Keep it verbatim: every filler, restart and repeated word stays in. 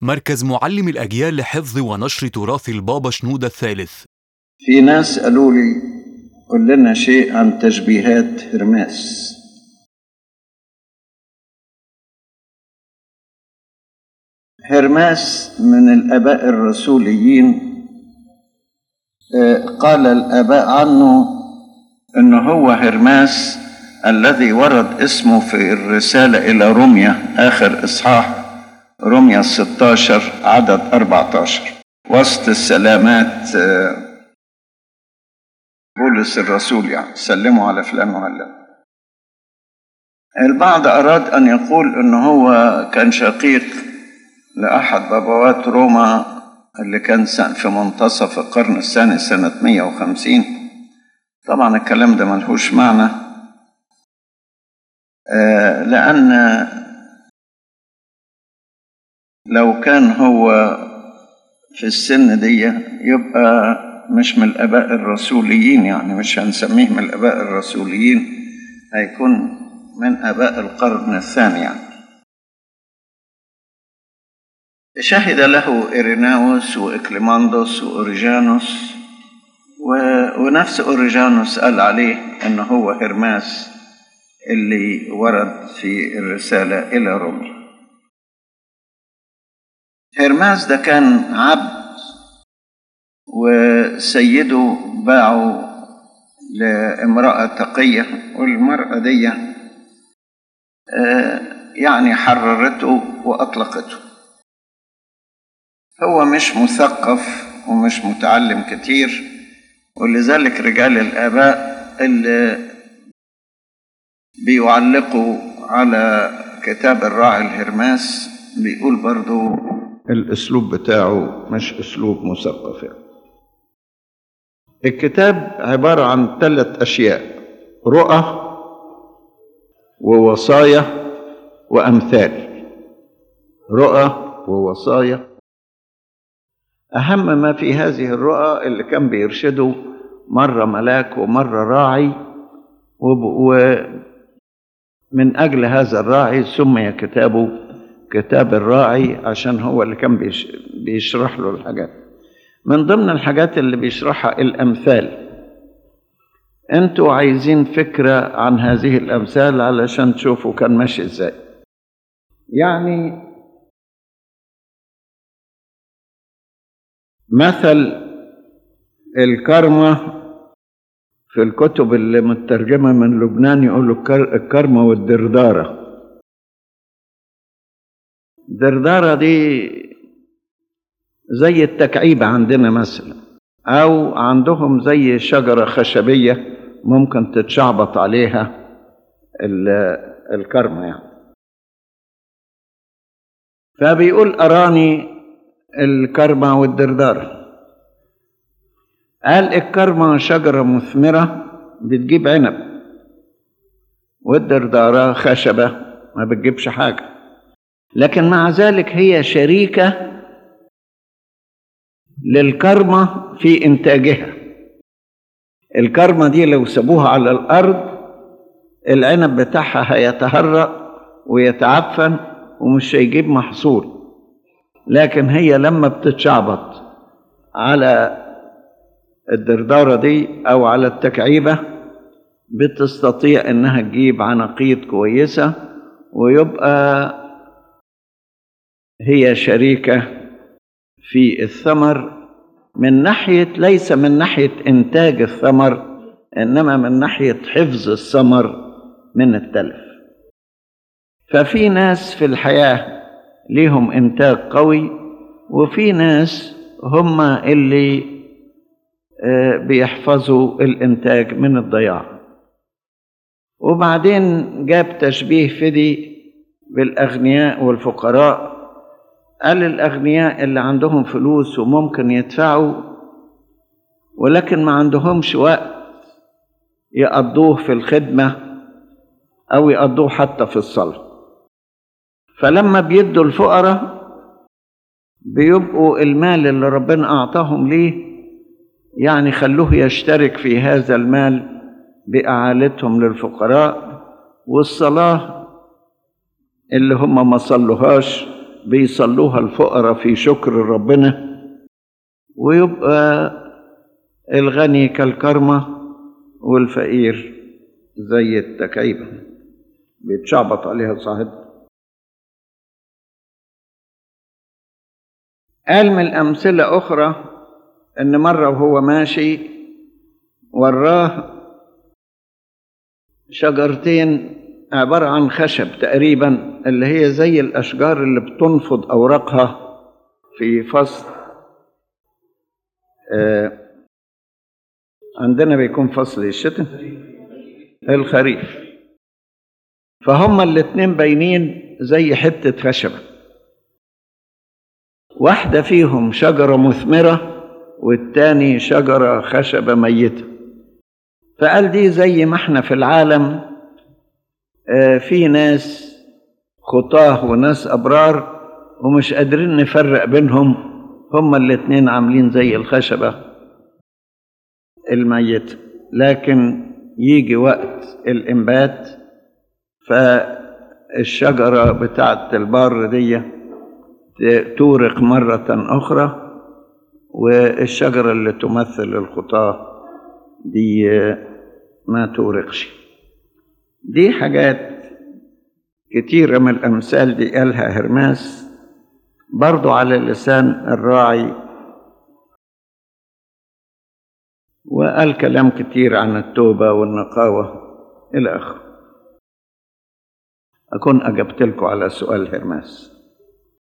مركز معلم الأجيال لحفظ ونشر تراث البابا شنودة الثالث. في ناس قالوا لي قل لنا شيء عن تشبيهات هرماس. هرماس من الآباء الرسوليين، قال الآباء عنه إنه هو هرماس الذي ورد اسمه في الرسالة إلى روميا آخر إصحاح روميا ستاشر عدد أربعة عشر، وسط السلامات بولس الرسول، يعني سلموا على فلان وعلان. البعض أراد أن يقول إنه هو كان شقيق لأحد بابوات روما اللي كان في منتصف القرن الثاني سنة مئة وخمسين. طبعا الكلام ده ملهوش معنى، آه لأن لو كان هو في السن دي يبقى مش من الآباء الرسوليين، يعني مش هنسميه من الآباء الرسوليين، هيكون من آباء القرن الثاني يعني. شهد له إيريناوس وإكليماندوس وأوريجانوس، ونفس أوريجانوس قال عليه أنه هو هرماس اللي ورد في الرسالة إلى روميا. هرماس ده كان عبد، وسيده باعه لامرأة تقية، والمرأة دي يعني حررته وأطلقته. هو مش مثقف ومش متعلم كتير، ولذلك رجال الآباء اللي بيعلقوا على كتاب الراعي الهرماس بيقول برضو الأسلوب بتاعه مش أسلوب مثقف يعني. الكتاب عبارة عن ثلاث أشياء: رؤى ووصايا وأمثال. رؤى ووصايا. أهم ما في هذه الرؤى اللي كان بيرشده مرة ملاك ومرة راعي، ومن أجل هذا الراعي سمي كتابه كتاب الراعي، عشان هو اللي كان بيشرح له الحاجات. من ضمن الحاجات اللي بيشرحها الأمثال. أنتوا عايزين فكرة عن هذه الأمثال علشان تشوفوا كان ماشي إزاي. يعني مثل الكرمة في الكتب اللي مترجمة من لبنان يقولوا الكرمة والدردارة. الدردارة دي زي التكعيبة عندنا مثلا، أو عندهم زي شجرة خشبية ممكن تتشعبط عليها الكرمة يعني. فبيقول أراني الكرمة والدردارة. قال الكرمة شجرة مثمرة بتجيب عنب، والدردارة خشبة ما بتجيبش حاجة، لكن مع ذلك هي شريكة للكرمة في إنتاجها. الكرمة دي لو سابوها على الأرض العنب بتاعها هيتهرأ ويتعفن ومش هيجيب محصول، لكن هي لما بتتشعبط على الدردارة دي أو على التكعيبة بتستطيع إنها تجيب عناقيد كويسة، ويبقى هي شريكة في الثمر، من ناحية ليس من ناحية إنتاج الثمر، إنما من ناحية حفظ الثمر من التلف. ففي ناس في الحياة ليهم إنتاج قوي، وفي ناس هم اللي بيحفظوا الإنتاج من الضياع. وبعدين جاب تشبيه فدي بالأغنياء والفقراء. قال الأغنياء اللي عندهم فلوس وممكن يدفعوا، ولكن ما عندهمش وقت يقضوه في الخدمة أو يقضوه حتى في الصلاة. فلما بيدوا الفقراء بيبقوا المال اللي ربنا أعطاهم ليه يعني خلوه يشترك في هذا المال بإعالتهم للفقراء، والصلاة اللي هم ما صلوهاش بيصلوها الفقراء في شكر ربنا، ويبقى الغني كالكرمة والفقير زي التكيبة بيتشعبط عليها صاحبها. قال من الأمثلة أخرى إن مرة وهو ماشي وراه شجرتين عبارة عن خشب تقريبا، اللي هي زي الأشجار اللي بتنفض أوراقها في فصل آه عندنا بيكون فصل الشتاء الخريف. فهما الاتنين باينين زي حتة خشبة، واحدة فيهم شجرة مثمرة والتاني شجرة خشبة ميتة. فقال دي زي ما احنا في العالم آه في ناس خطاه وناس أبرار ومش قادرين نفرق بينهم، هما الاتنين عاملين زي الخشبة الميتة. لكن يجي وقت الإنبات فالشجرة بتاعت البار دي تورق مرة أخرى، والشجرة اللي تمثل الخطاة دي ما تورقش. دي حاجات كتيرة من الأمثال دي قالها هرماس برضو على لسان الراعي، وقال كلام كتير عن التوبة والنقاوة إلى آخره. أكون أجبت لكم على سؤال هرماس.